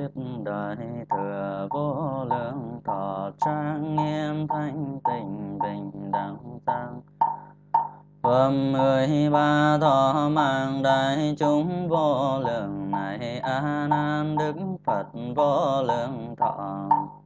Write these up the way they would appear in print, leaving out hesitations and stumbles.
đại thừa vô lượng thọ trang nghiêm thanh tịnh bình đẳng tăng phẩm 13 thọ mạng đại chúng vô lượng này a nan đức Phật vô lượng thọ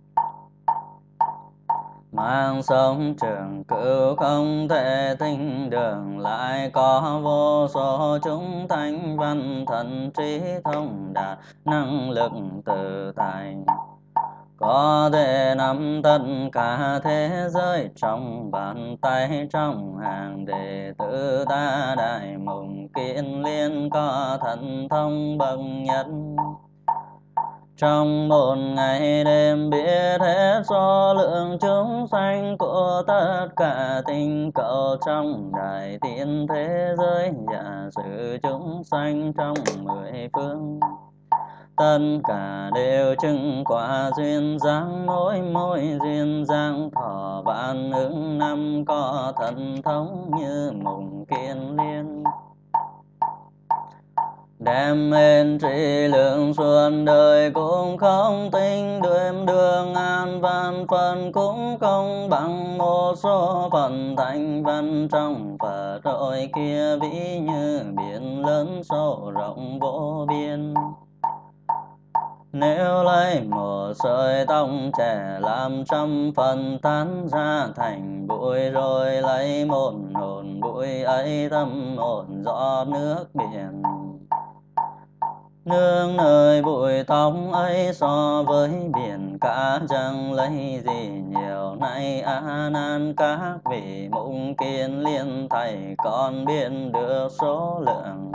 mang sống trường cửu không thể tinh đường lại có vô số chúng thanh văn thần trí thông đạt năng lực tự tại có thể nắm tất cả thế giới trong bàn tay trong hàng đệ tử ta đại mùng kiên liên có thần thông bậc nhất trong một ngày đêm biết hết số lượng chúng sanh của tất cả tinh cầu trong đại thiên thế giới giả sử chúng sanh trong 10 phương tất cả đều chứng quả duyên dáng mỗi duyên dáng thọ vạn ứng năm có thần thống như mùng kiên liên đem lên trị lượng xuân đời cũng không tinh đuyên đường an văn phần cũng không bằng một số phần thanh văn trong Phật rồi kia vĩ như biển lớn sâu rộng vô biên. Nếu lấy một sợi tóc trẻ làm trăm phần tán ra thành bụi, rồi lấy một hồn bụi ấy thấm một giọt nước biển. Nương nơi bụi tóc ấy so với biển cả chẳng lấy gì nhiều. Nay a nan các vị mùng kiên liên thầy còn biết được số lượng.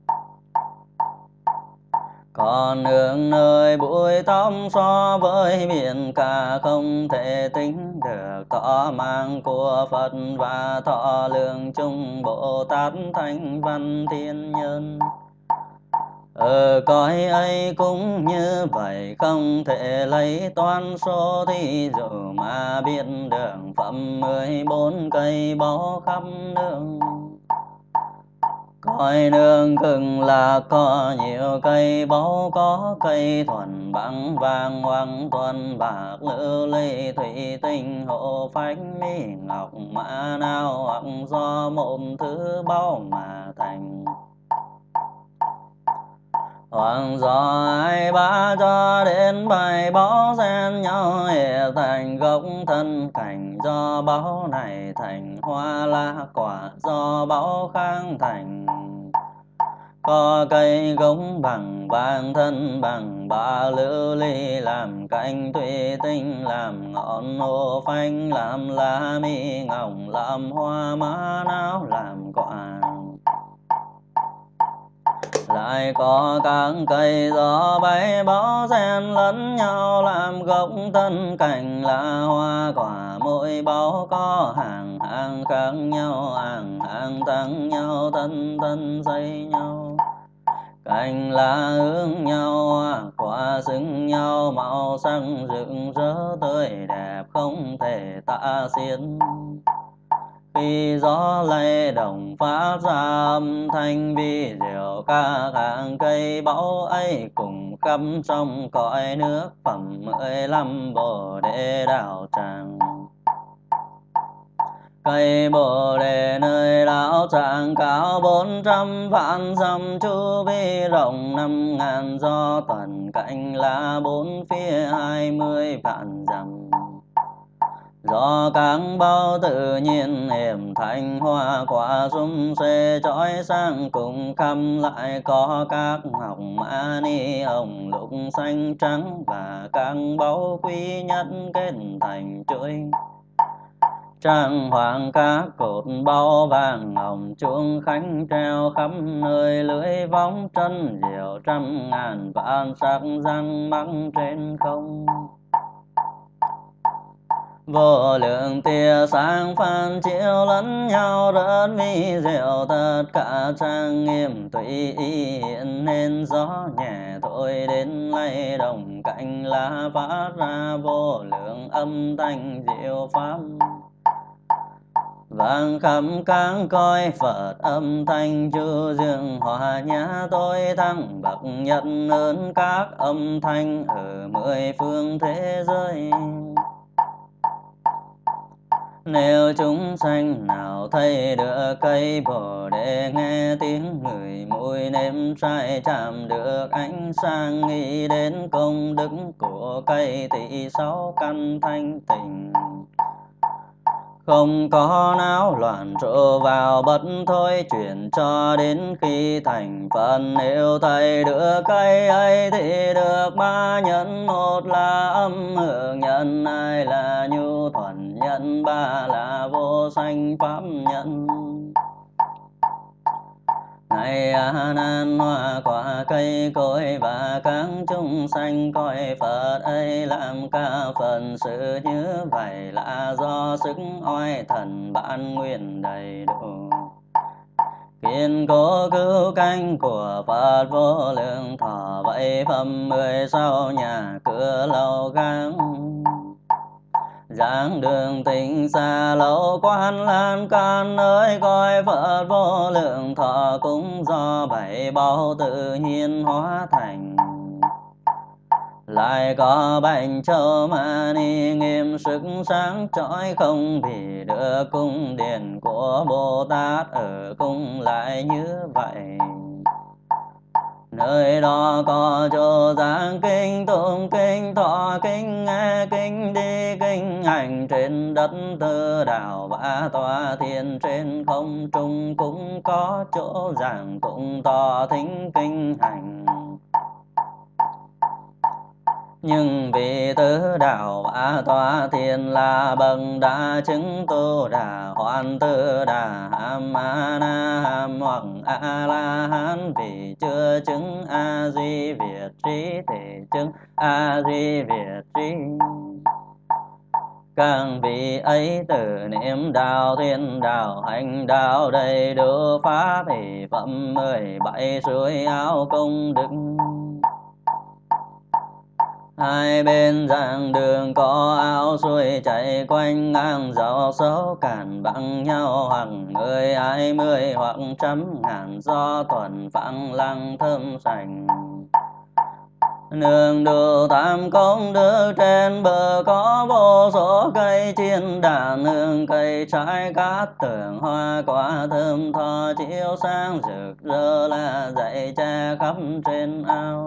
Còn nương nơi bụi tóc so với biển cả không thể tính được. Thọ mạng của Phật và thọ lượng chung Bồ Tát Thánh Văn Thiên Nhân. Ở cõi ấy cũng như vậy, không thể lấy toán số thí dụ mà biết đường phẩm 14 cây báu khắp nương. Cõi nương cực là có nhiều cây báu, có cây thuần bằng vàng hoặc thuần bạc lưu ly thủy tinh hộ phách mỹ ngọc mã nào, hoặc do một thứ báu mà thành. Hoặc do ai bá cho đến bài báu xen nhau hệ thành gốc thân cảnh. Do báu này thành hoa lá quả, do báu khang thành. Có cây gốc bằng vàng thân bằng bạc lưu ly làm cành, thủy tinh làm ngọn, hồ phanh làm lá, mỹ ngọc làm hoa, mã não làm quả. Lại có các cây gió bay báu xen lẫn nhau làm gốc thân cảnh là hoa quả. Mỗi báu có hàng hàng khác nhau, hàng hàng tăng nhau, thân thân dây nhau. Cành lá hướng nhau, hoa quả xứng nhau, màu sắc rực rỡ tươi đẹp không thể tả xiết. Khi gió lay động phát ra âm thanh vi diệu, các hàng cây báu ấy cùng khắp trong cõi nước phẩm 15 Bồ Đề đạo tràng. Cây Bồ Đề nơi đạo tràng cao 400 vạn dặm, chu vi rộng 5.000, do toàn cành lá bốn phía 20 vạn dặm. Do các báu tự nhiên hiểm thành hoa quả sum xuê chói sáng cùng khắp. Lại có các ngọc mã ni hồng lục xanh trắng, và các báu quý nhất kết thành chuỗi. Trang hoàng các cột báu vàng hồng, chuông khánh treo khắp nơi, lưỡi võng chân diệu 100.000 vạn sắc răng mắc trên không. Vô lượng tia sáng phan chiếu lẫn nhau rất vi diệu, tất cả trang nghiêm tùy ý hiện nên. Gió nhẹ thổi đến lay động cành lá, phát ra vô lượng âm thanh diệu pháp. vang khắp các cõi Phật âm thanh chu dương hòa nhã tối thắng bậc nhất hơn các âm thanh ở mười phương thế giới. Nếu chúng sanh nào thấy được cây Bồ Đề, nghe tiếng người mùi nếm trai chạm được ánh sáng, nghĩ đến công đức của cây thì sáu căn thanh tịnh. Không có náo loạn trộn vào bất thôi chuyển cho đến khi thành phần. Nếu thấy được cây ấy thì được ba nhân: một là âm hưởng nhân, hai là nhu thuận nhân, ba là vô sanh pháp nhân. Này A Nan, hoa quả cây cối và các chúng sanh coi Phật ấy làm ca phần sự như vậy là do sức oai thần bản nguyên đầy đủ. Kiên cố cứu cánh của Phật vô lượng thọ, vậy phẩm 16 nhà cửa lâu gắng. Giảng đường tình xa lâu quan lan can, ơi coi Phật vô lượng thọ cũng do bảy bao tự nhiên hóa thành. Lại có Bạch Châu Mani nghiêm sức sáng chói, không bị được cung điện của Bồ Tát ở cung lại như vậy. Nơi đó có chỗ giảng kinh, tụng kinh, thọ kinh, nghe kinh, đi kinh hành trên đất Tư Đảo và tòa thiền trên không trung cũng có chỗ giảng tụng thọ thính kinh hành. Nhưng vì Tứ Đạo và tòa thiền là bậc đã chứng Tu Đà, Hoàn Tư Đà, Hàm A Na Hàm hoặc A La Hán. Vì chưa chứng A Di Việt trí thì chứng A Di Việt trí. Các vị ấy từ niệm đạo, thiên đạo, hành đạo đầy đủ pháp thì phẩm 17 suối áo công đức. Hai bên giảng đường có ao suối chảy quanh ngang, giàu xấu cản bằng nhau, hoặc 10, 20 hoặc 100.000 do thuần phẳng lăng thơm sành. Nương đủ tam công đức, trên bờ có vô số cây chiên đàn hương, cây trái cát tường hoa quả thơm tho chiếu sáng rực rỡ là dậy che khắp trên ao.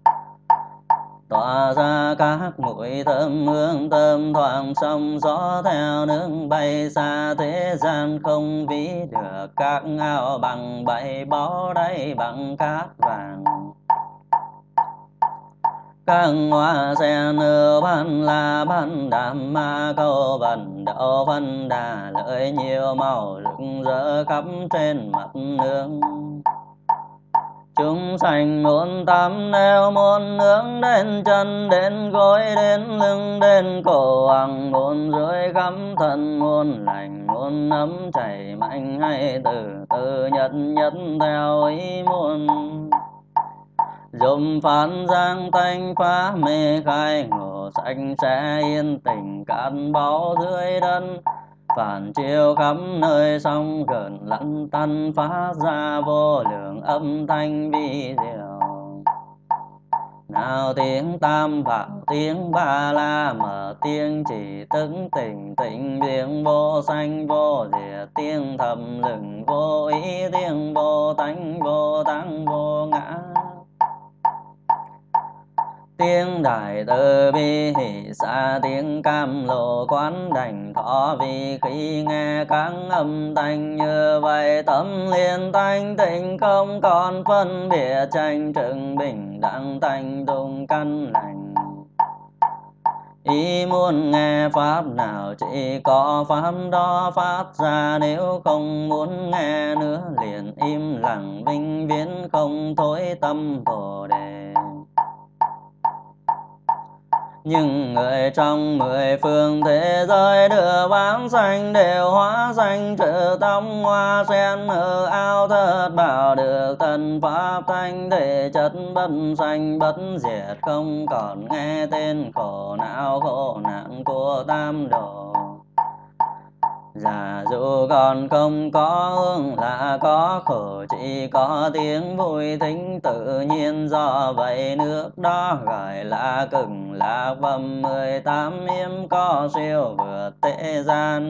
Tỏa ra các mũi thơm hương thơm thoảng, sông gió theo nước bay xa thế gian không ví được. Các ao bằng bảy bó đáy bằng cát vàng. Các hoa sen nở ban la ban đàm ma câu vần đậu văn đà, lợi nhiều màu rực rỡ khắp trên mặt nước. Chúng sanh muốn tắm nếu muốn nước, đến chân đến gối đến lưng đến cổ, hoặc muốn rưỡi khắp thân, muốn lành muốn ấm chảy mạnh hay từ từ nhất nhất theo ý muốn. Dùm phán giang thanh phá mê khai ngộ, sạch sẽ yên tình cạn báu dưới đất. Phản chiếu khắp nơi sông gần lẫn tăn, phát ra vô lượng âm thanh vi diệu. Nào tiếng tam bảo, tiếng ba la mật, tiếng chỉ tức tỉnh tịnh, tiếng vô sanh vô diệt, tiếng thầm lừng vô ý, tiếng vô tánh vô tăng vô ngã. Tiếng đại từ bi hỷ xa, tiếng cam lộ quán đảnh thọ, vì khi nghe các âm thanh như vậy, tâm liền thanh tịnh không còn phân biệt tranh trực, bình đẳng thanh tùng căn lành. Ý muốn nghe pháp nào chỉ có pháp đó phát ra, nếu không muốn nghe nữa liền im lặng vĩnh viễn không thối tâm Bồ Đề. Nhưng người trong 10 phương thế giới đưa vãng sanh đều hóa sanh, trừ tâm hoa sen ở ao thất bảo, được thân pháp thanh thể chất bất sanh bất diệt, không còn nghe tên khổ não khổ nạn của tam đồ. Giả dụ còn không có hương là có khổ, chỉ có tiếng vui thính tự nhiên, do vậy nước đó gọi là Cực Lạc Phẩm 18 hiếm có siêu vượt thế gian.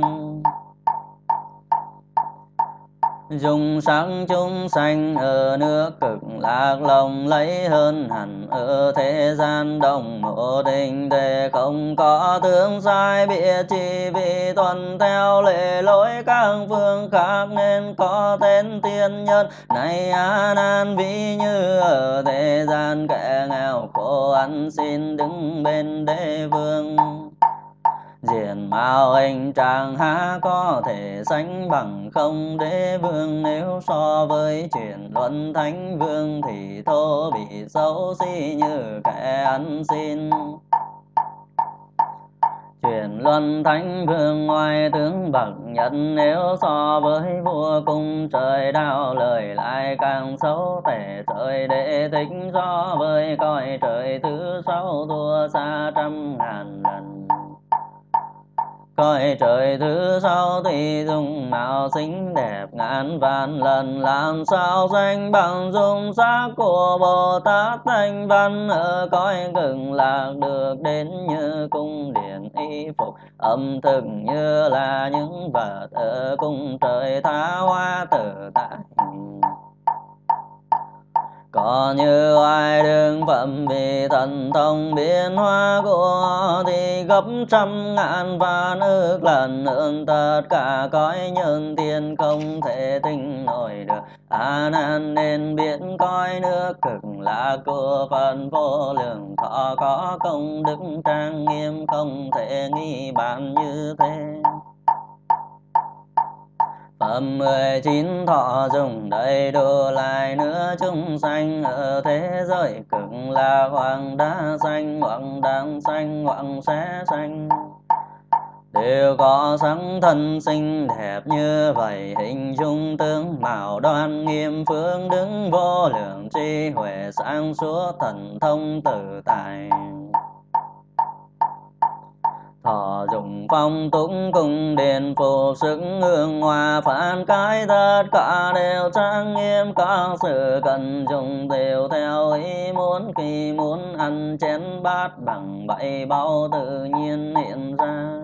Dùng sắc chúng sanh ở nước Cực Lạc lộng lấy hơn hẳn ở thế gian, đồng mộ tình để không có tướng sai biết chi, vì tuân theo lệ lối các phương khác nên có tên tiên nhân. Này A Nan, ví như ở thế gian kẻ nghèo khổ ăn xin đứng bên đế vương, diện mạo hình trạng há có thể sánh bằng không đế vương. Nếu so với chuyện luân thánh vương thì thô bị xấu xí như kẻ ăn xin. Chuyển luân thánh vương ngoài tướng bậc nhất, nếu so với vua cung trời đao lời lại càng xấu tệ. Trời đệ thích so với cõi trời thứ sáu thua xa trăm ngàn lần. Cõi trời thứ sáu tuy dung mạo xinh đẹp ngàn vạn lần, làm sao sánh bằng dung sắc của Bồ Tát Thanh Văn. Ở cõi Cực Lạc được đến như cung điện y phục, ẩm thực như là những vật ở cung trời tha hoa tự tại. Có như oai đương phẩm vì thần thông biến hóa của thì gấp trăm ngàn vạn ức lần hơn tất cả cõi nhân thiên không thể tính nổi được. A Nan nên biết cõi nước Cực Lạc của Phật vô lượng thọ có công đức trang nghiêm, không thể nghi bàn như thế. Phẩm 19 thọ dùng đầy đủ lại nữa chúng sanh ở thế giới Cực Lạc, hoặc đã sanh hoặc đang sanh hoặc sẽ sanh, đều có sắc thân xinh đẹp như vậy, hình dung tướng mạo đoan nghiêm, phương đứng vô lượng, trí huệ sáng suốt, thần thông tự tại. Thọ dụng phong túng cung điện phục sức hương hoa phản cái, tất cả đều trang nghiêm, các sự cần dùng đều theo ý muốn. Khi muốn ăn chén bát bằng bảy bao tự nhiên hiện ra,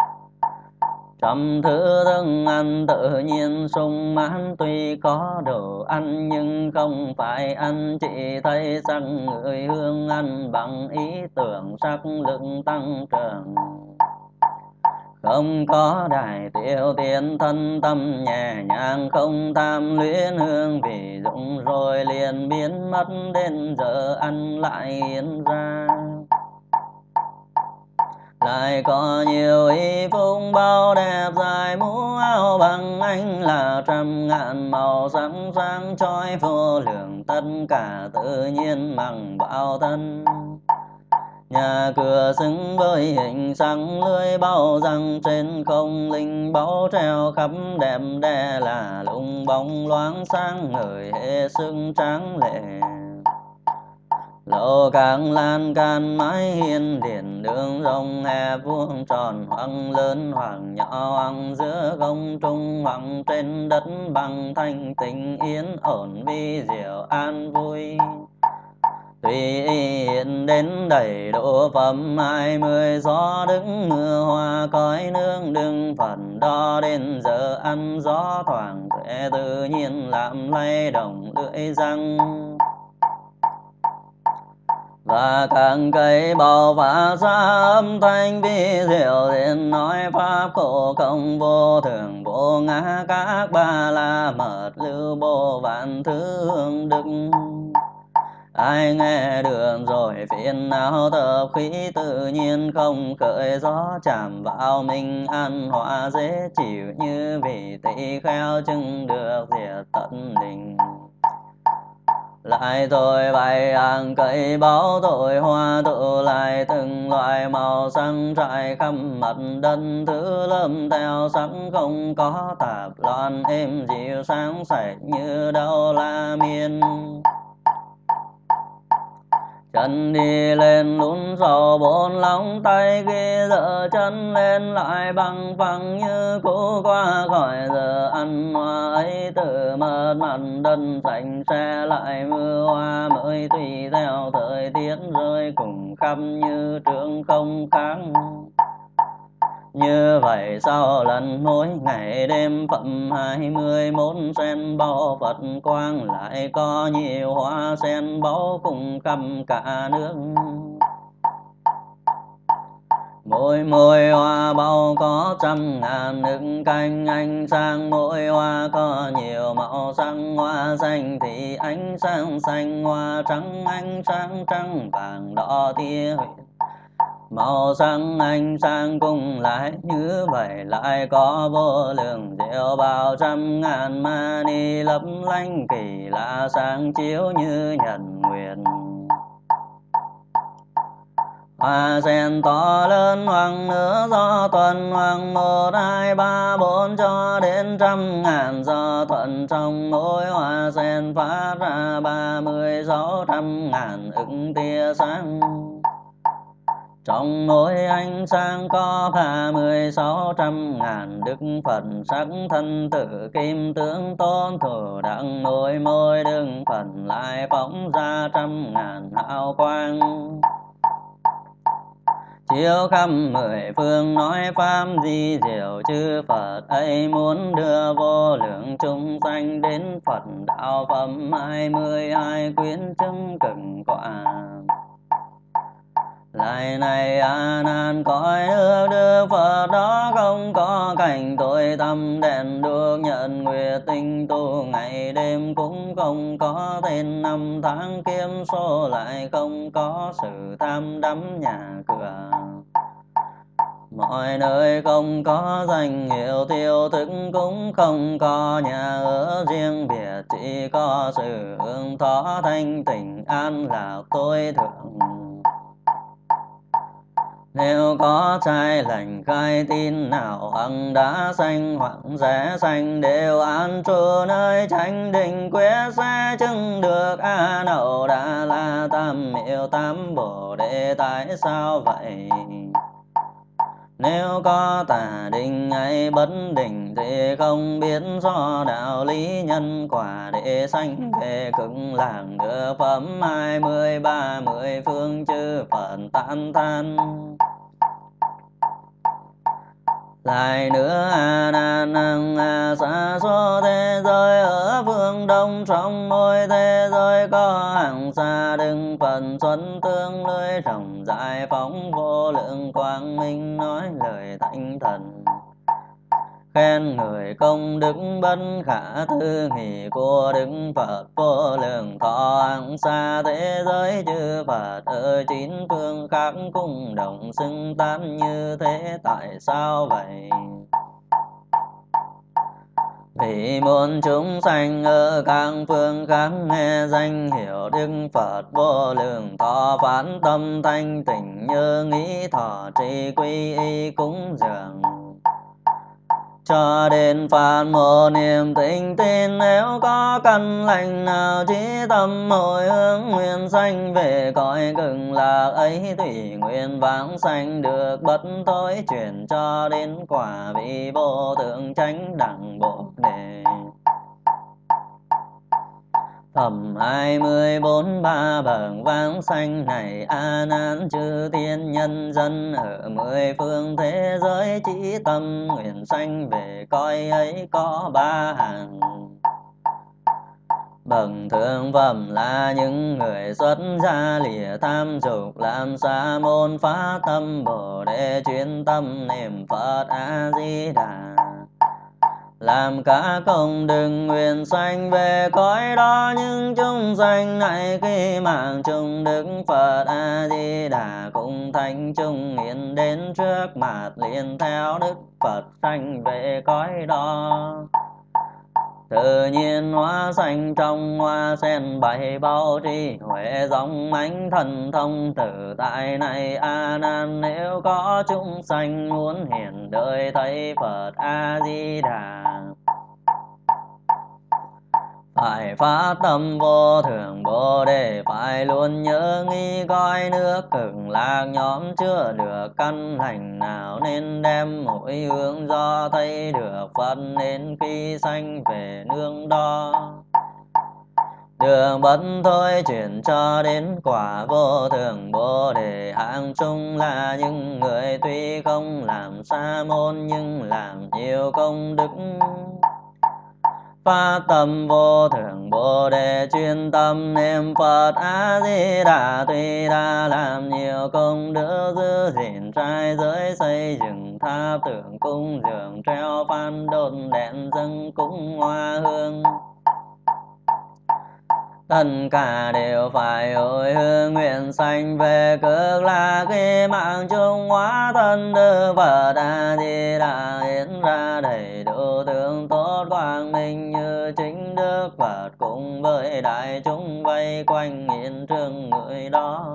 trăm thứ thức ăn tự nhiên sung mãn. Tuy có đồ ăn nhưng không phải ăn, chỉ thấy sắc ngửi hương ăn bằng ý tưởng, sắc lực tăng trưởng. Không có đại tiểu tiện thân tâm nhẹ nhàng, không tham luyến hương vị dụng rồi liền biến mất, đến giờ ăn lại hiện ra. Lại có nhiều y phục bao đẹp dài, mũ áo bằng anh là trăm ngàn màu sắc sáng chói vô lượng, tất cả tự nhiên bằng bao thân. Nhà cửa xứng với hình sáng lưới bao răng, trên không linh báu treo khắp đẹp đẽ là lung bóng loáng sáng ngời hệ sức tráng lệ. Lầu các lan can mái hiên điện đường rộng hẹp vuông tròn, hoặc lớn hoặc nhỏ, hoặc giữa không trung hoặc trên đất bằng, thanh tịnh yên ổn vi diệu an vui. Tùy hiện đến đầy độ phẩm 20, gió đứng mưa hoa cõi nước đừng phần đo, đến giờ ăn gió thoảng tuệ tự nhiên làm lay động lưỡi răng. Và các cây bầu phá ra âm thanh vi diệu, liền nói pháp khổ không vô thường vô ngã, các ba la mật lưu vô vạn thứ hương đức. Ai nghe được rồi phiền não tập khí tự nhiên không khởi, gió chạm vào mình ăn hóa dễ chịu, như vị tỳ kheo chứng được diệt tận đình. Lại rồi bày hàng cây báu tội hoa tụ lại, từng loại màu sắc trải khắp mặt đất, thứ lâm theo sắc không có tạp loạn, êm dịu sáng sạch như đâu la miên. Chân đi lên lún sâu bốn lòng, tay ghi dỡ chân lên lại bằng phẳng như cũ. Qua khỏi giờ ăn hoa ấy từ mất mặt đất sạch sẽ lại mưa hoa mới tùy theo thời tiết rơi cùng khắp như trường không khác. Như vậy sau lần mỗi ngày đêm phẩm 21 sen bao Phật quang, lại có nhiều hoa sen báu cùng khắp cả nước. Mỗi mỗi hoa bao có trăm ngàn nước canh ánh sáng, mỗi hoa có nhiều màu sắc. Hoa xanh thì ánh sáng xanh, hoa trắng ánh sáng trắng, vàng đỏ tia huỳnh. Màu sắc ánh sáng cùng lại như vậy, lại có vô lượng diệu bao trăm ngàn mani lấp lánh kỳ lạ sáng chiếu như nhật nguyệt. Hoa sen to lớn hoàng nửa do tuần, hoàng 1, 2, 3, 4 cho đến trăm ngàn do thuận. Trong mỗi hoa sen phát ra 3600 ngàn ứng tia sáng. Trong mỗi ánh sáng có 3600 ngàn Đức Phật sắc thân tự kim tướng tôn thủ đặng. Mỗi mỗi Đức Phật lại phóng ra trăm ngàn hào quang, chiếu khắp mười phương nói pháp di diệu. Chư Phật ấy muốn đưa vô lượng chúng sanh đến Phật đạo phẩm 22 quyến chứng cực quả. Lại này A Nan, cõi nước Đức Phật đó không có cảnh tối tăm đèn đuốc nhật nguyệt tinh tu, ngày đêm cũng không có tên năm tháng kiếp số, lại không có sự tham đắm nhà cửa. Mọi nơi không có danh hiệu tiêu thức, cũng không có nhà ở riêng biệt, chỉ có sự hưởng thọ thanh tịnh an lạc tối thượng. Nếu có trai lành khai tin nào hằng đã sanh hoặc sẽ sanh, đều an trú nơi chánh định quyết sẽ chứng được A Nậu Đà La Tam Miệu Tam Bồ Đề. Tại sao vậy? Nếu có tà định hay bất định thì không biết do đạo lý nhân quả, để sanh về cực lạc được phẩm 20 30 phương chư Phật tán than. Lại nữa A Nan hằng xa số thế giới ở phương đông, trong mỗi thế giới có hàng xa Đức Phật xuất tương lưới rộng rãi, phóng vô lượng quang minh nói lời thánh thần. Khen người công đức bất khả tư nghì của Đức Phật vô lượng thọ, hàng xa thế giới chư Phật ở chín phương khác cùng đồng xưng tán như thế. Tại sao vậy? Vì muôn chúng sanh ở các phương khác nghe danh hiệu Đức Phật vô lượng thọ, phán tâm thanh tịnh như nghĩ thọ trì quy y cúng dường, cho đến phát một niềm tinh tin. Nếu có căn lành nào chí tâm hồi hướng, nguyện sanh về cõi cực lạc ấy, tùy nguyện vãng sanh được bất tối chuyển, cho đến quả vị vô thượng chánh đẳng Bồ Đề. Phẩm 24 ba bậc vãng sanh này A Nan, chư thiên nhân dân ở mười phương thế giới chí tâm nguyện sanh về cõi ấy có ba hàng. Bậc thượng phẩm là những người xuất gia lìa tham dục, làm sa môn phá tâm Bồ Đề, chuyên tâm niệm Phật A Di Đà, làm cả công đức nguyện sanh về cõi đó. Nhưng chúng sanh này khi mạng chung Đức Phật A Di Đà cùng thánh chúng hiện đến trước mặt, liền theo Đức Phật sanh về cõi đó. Tự nhiên hóa sanh trong hoa sen bảy bao tri huệ, giống ánh thần thông tự tại này A Nan. Nếu có chúng sanh muốn hiện đời thấy Phật A Di Đà, Phải phát tâm vô thượng Bồ Đề, phải luôn nhớ nghĩ coi nước Cực Lạc nhóm chưa được căn lành nào, nên đem mỗi hướng do thấy được Phật, nên khi sanh về nương đó. Đường bất thôi chuyển cho đến quả vô thượng Bồ Đề, hạng chung là những người tuy không làm sa môn nhưng làm nhiều công đức. Phát tâm vô thượng Bồ Đề, chuyên tâm niệm Phật A Di Đà, tuy đã làm nhiều công đức giữ gìn trai giới, xây dựng tháp tượng cung dường treo phan đốt đèn dâng cúng hoa hương. Tất cả đều phải hồi hướng nguyện sanh về Cực Lạc, khi mạng chung hóa thân Đức Phật A Di Đà hiện ra đầy đủ tướng tốt quang minh như chính Đức Phật, cùng với đại chúng vây quanh hiện trường người đó.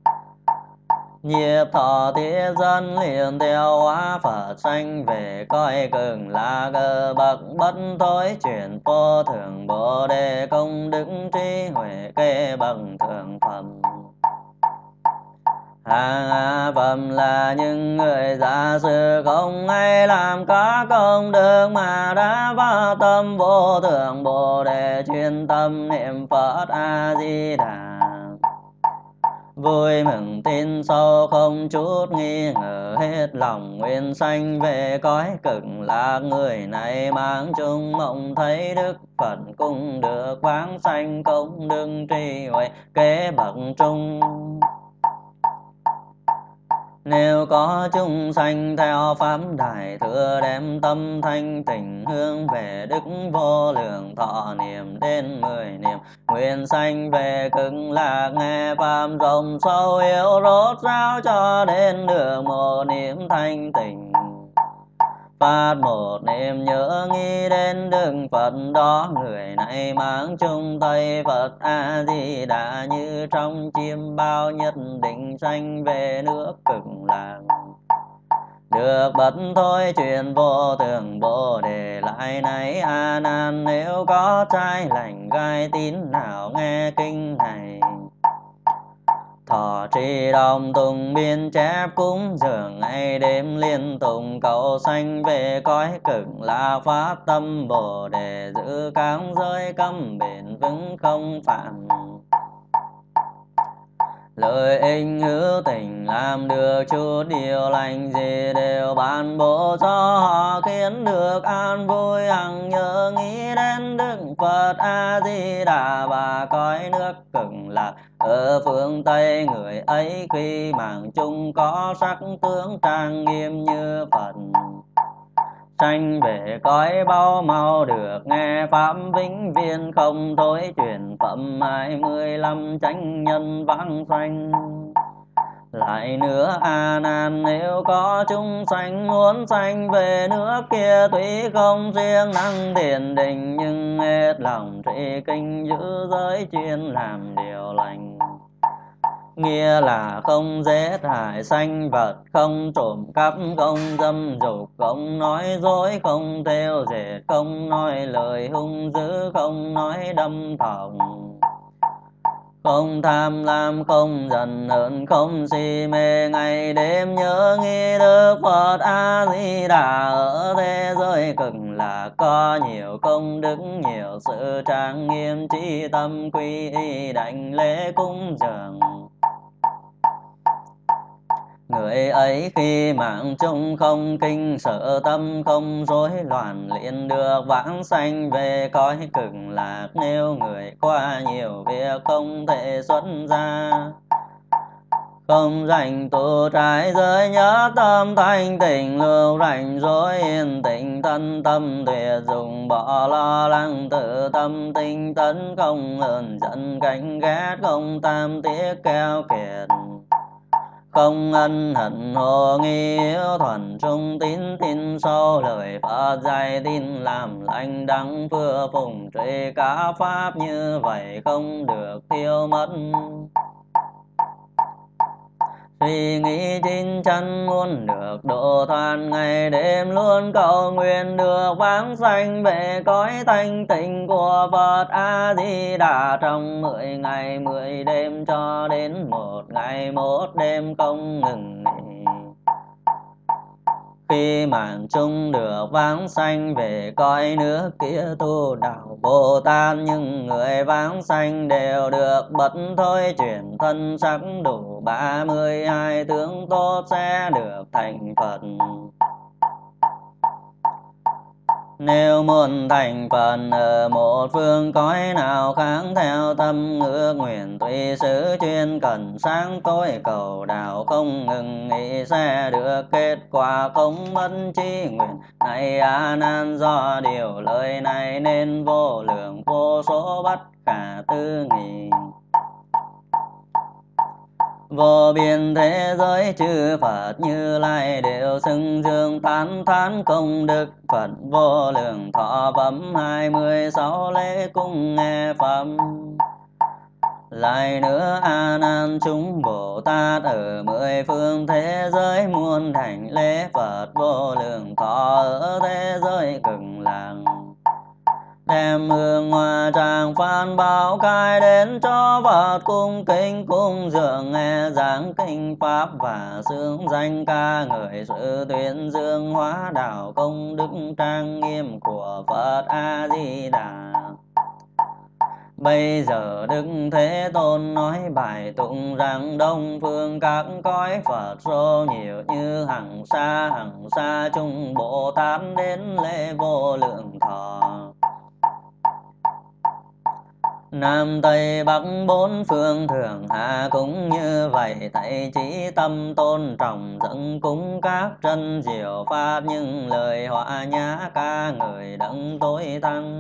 Nhiếp thọ thiết dân liền theo hóa Phật, sanh về cõi Cực Lạc bậc bất thối chuyển vô thượng Bồ Đề, công đức trí huệ kê bậc thượng phẩm. Hàng hạ phẩm là những người giả sử không ai làm các công đức, mà đã phát tâm vô thượng Bồ Đề, chuyên tâm niệm Phật A Di Đà. Vui mừng tin sâu không chút nghi ngờ, hết lòng nguyện sanh về cõi Cực Lạc. Người này mang chung mộng thấy Đức Phật, cũng được vãng sanh công đức trí huệ kế bậc trung. Nếu có chúng sanh theo pháp đại thừa, đem tâm thanh tịnh hướng về Đức vô lượng, thọ niệm đến 10 niệm nguyện sanh về Cực Lạc. Nghe pháp rộng sâu yếu rốt ráo, cho đến được một niệm thanh tịnh. Phát một niệm nhớ nghĩ đến Đức Phật đó, người này mang chung Tây Phật A Di Đà, như trong chim bao nhất định sanh về nước Cực Lạc. Được bất thôi chuyển vô thượng Bồ Đề, lại này A Nan, nếu có trai lành gai tín nào nghe kinh này, thọ trì đồng tùng biên chép cúng dường ngày đêm liên tục, cầu sanh về cõi Cực Lạc. Phát tâm Bồ Đề, giữ các giới cấm bền vững không phạm. Lời ích hữu tình làm được chút điều lành gì, đều ban bố cho họ khiến được an vui. Hằng nhớ nghĩ đến Đức Phật A Di Đà, và cõi nước Cực Lạc ở phương Tây. Người ấy khi mạng chung có sắc tướng trang nghiêm như Phật, sanh về cõi bao mau được nghe pháp vĩnh viên, không thối chuyển phẩm 25 chánh nhân vãng sanh. Lại nữa A Nan, nếu có chúng sanh muốn sanh về nước kia, tuy không riêng năng thiền định, nhưng hết lòng trì kinh giữ giới, chuyên làm điều lành. Nghĩa là không giết hại sanh vật, không trộm cắp, không dâm dục, không nói dối, không theo dệt, không nói lời hung dữ, không nói đâm thọc, không tham lam, không giận hờn, không si mê, ngày đêm nhớ nghĩ Đức Phật A Di Đà. Ở thế giới Cực Lạc có nhiều công đức, nhiều sự trang nghiêm, trí tâm quy y đảnh lễ cúng dường. Người ấy khi mạng chung không kinh sợ, tâm không rối loạn, liền được vãng sanh về cõi Cực Lạc. Nếu người qua nhiều việc không thể xuất gia, không rảnh tu trái giới, nhớ tâm thanh tịnh, lưu rảnh rỗi yên tĩnh, thân tâm tuyệt dùng, bỏ lo lắng tự tâm tinh tấn, không hờn giận ganh ghét, không tam tiếc keo kiệt, không ân hận hồ nghi yếu thuần, trung tín tin sâu lời Phật dạy, tin làm lành đắng phước phụng trì cả pháp, như vậy không được thiếu mất. suy nghĩ chín chắn muốn được độ thoát, ngày đêm luôn cầu nguyện được vãng sanh về cõi thanh tịnh của Phật A Di Đà. Trong 10 ngày 10 đêm cho đến 1 ngày 1 đêm không ngừng nghỉ, khi màn chung được vãng sanh về cõi nước kia tu đạo Bồ Tát. Nhưng người vãng sanh đều được bật thôi chuyển thân sắc, đủ 32 tướng tốt sẽ được thành Phật. Nếu muốn thành Phật ở một phương cõi nào khác, theo tâm ước nguyện tùy sự chuyên cần sáng tối cầu đạo không ngừng nghỉ, sẽ được kết quả không mất chí nguyện. Này A Nan, do điều lời này nên vô lượng vô số bất khả tư nghị, vô biên thế giới chư Phật Như Lai đều xưng dương tán thán công đức Phật vô lượng thọ. Phẩm 26 lễ cung nghe pháp. Lại nữa A Nan, chúng Bồ Tát ở 10 phương thế giới muôn thành lễ Phật vô lượng thọ ở thế giới Cực Lạc, đem hương hoa tràng phan báo cai đến cho Phật cung kính cung dường nghe giảng kinh pháp và xướng danh ca ngợi sự tuyên dương hóa đạo công đức trang nghiêm của Phật A Di Đà. Bây giờ Đức Thế Tôn nói bài tụng rằng đông phương các cõi Phật số nhiều như hằng sa chung Bồ Tát đến lễ vô lượng thọ. Nam Tây Bắc bốn phương thượng hạ cũng như vậy, thầy chỉ tâm tôn trọng dâng cúng các chân diệu pháp, nhưng lời họa nhã ca ngợi đấng tối thắng.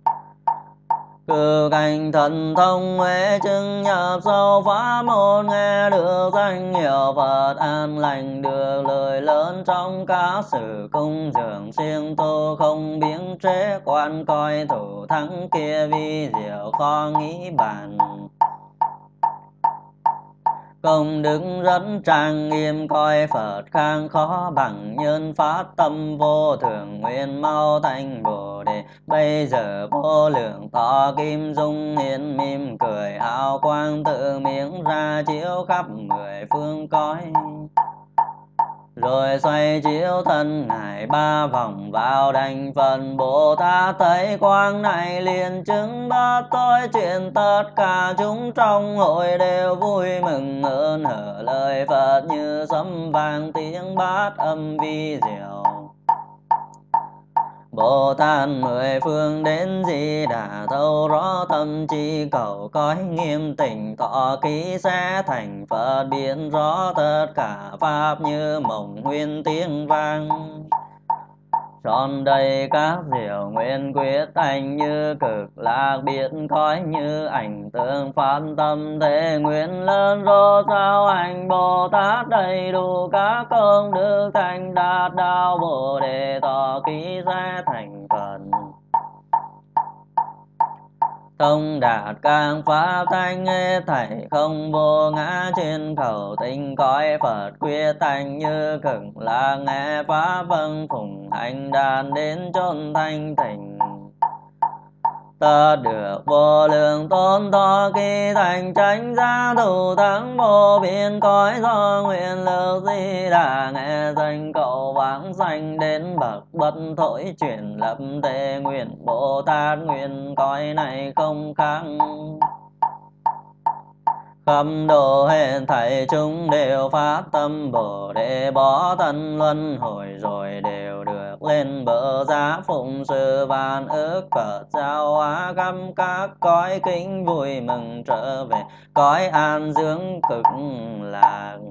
Cử cảnh thần thông huệ chứng nhập sâu pháp môn, nghe được danh hiệu Phật an lành, được lời lớn trong các sự cung dường siêng tu, không biếng chế quan coi thủ thắng kia vi diệu khó nghĩ bàn. Công đức rất trang nghiêm coi Phật khang khó bằng, nhân phát tâm vô thường nguyện mau thành Bồ Đề. Bây giờ vô lượng thọ kim dung hiển mỉm cười, hào quang tự miệng ra chiếu khắp 10 phương cõi. Rồi xoay chiếu thân Ngài 3 vòng vào đảnh phần Bồ Tát, thấy quang này liền chứng bất tối chuyện, tất cả chúng trong hội đều vui mừng ơn hở lời Phật như sấm vang tiếng bát âm vi diệu. Bồ Tát 10 phương đến Di Đà thấu rõ tâm trí cầu cõi nghiêm tịnh, thọ ký sẽ thành Phật biến rõ tất cả pháp như mộng huyễn tiếng vang. Tròn đầy các diệu nguyện quyết thành như Cực Lạc, biết cõi như ảnh tượng phát tâm thế nguyện lớn rô sao hành Bồ Tát đầy đủ các công đức thành đạt đạo Bồ Đề, thọ ký sẽ thành Phật. Thông đạt các pháp thanh hết thảy không vô ngã, trên khẩu tinh cõi Phật quyết thành như Cực Lạc, nghe pháp vâng phụng hành đàn đến chốn thanh tịnh. Tất được vô lượng tôn thọ ký thành chánh giác thủ thắng vô biên cõi, do nguyện lực Di Đà nghe danh cậu vãng sanh đến bậc bất thối chuyển lập thế nguyện. Bồ Tát nguyện cõi này không khác, khắp độ hết thảy chúng đều phát tâm Bồ Đề, bỏ thân luân hồi rồi đều được lên bờ giác phụng sự vạn ức Phật giáo hóa khắp các cõi, kính vui mừng trở về cõi an dưỡng Cực Lạc.